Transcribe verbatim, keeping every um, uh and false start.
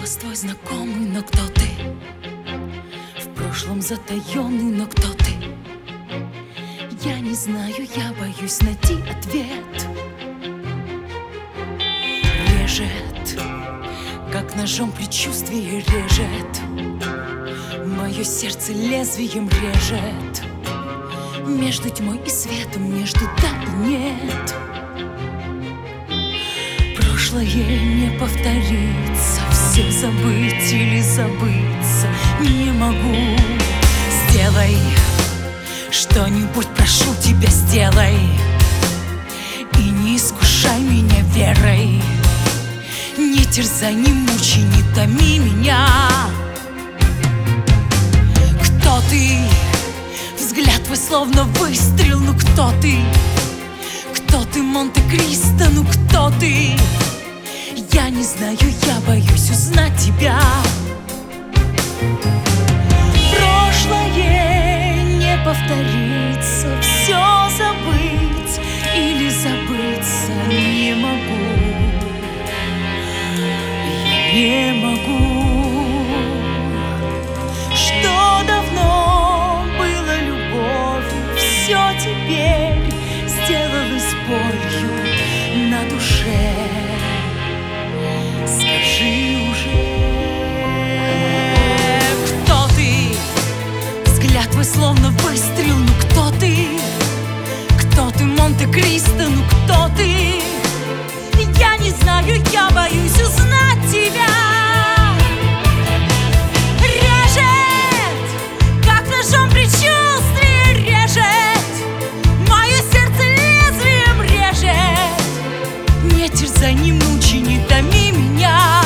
Голос твой знакомый, но кто ты? В прошлом затаенный, но кто ты? Я не знаю, я боюсь найти ответ. Режет, как ножом предчувствие режет. Мое сердце лезвием режет. Между тьмой и светом, между да и нет. Прошлое не повторится, все забыть или забыться не могу. Сделай что-нибудь, прошу тебя, сделай. И не искушай меня верой. Не терзай, не мучай, не томи меня. Кто ты? Взгляд твой словно выстрел, ну кто ты? Кто ты, Монте-Кристо, ну кто ты? Я не знаю, я боюсь узнать тебя. Прошлое не повторится, все забыть или забыться не могу. Я не могу. Что давно было любовью, все теперь сделалось болью на душе. Скажи уже, кто ты? Взгляд твой словно выстрел, ну кто ты? Кто ты, Монте-Кристо, ну кто ты? Я не знаю, я боюсь узнать тебя. Режет, как ножом предчувствие режет. Мое сердце лезвием режет. Не терзай, не мучай, не томи меня.